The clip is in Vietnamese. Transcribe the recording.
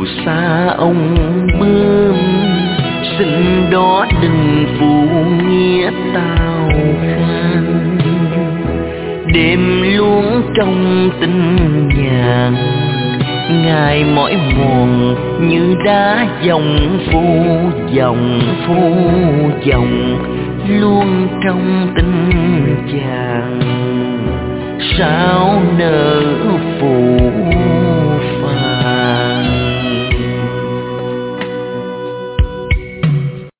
xa ông bướm, xin đó đừng phụ nghĩa tao khen. Đêm luôn trong tình nhàn, ngày mỏi mòn như đá dòng phu dòng luôn trong tình chàng. Sao nở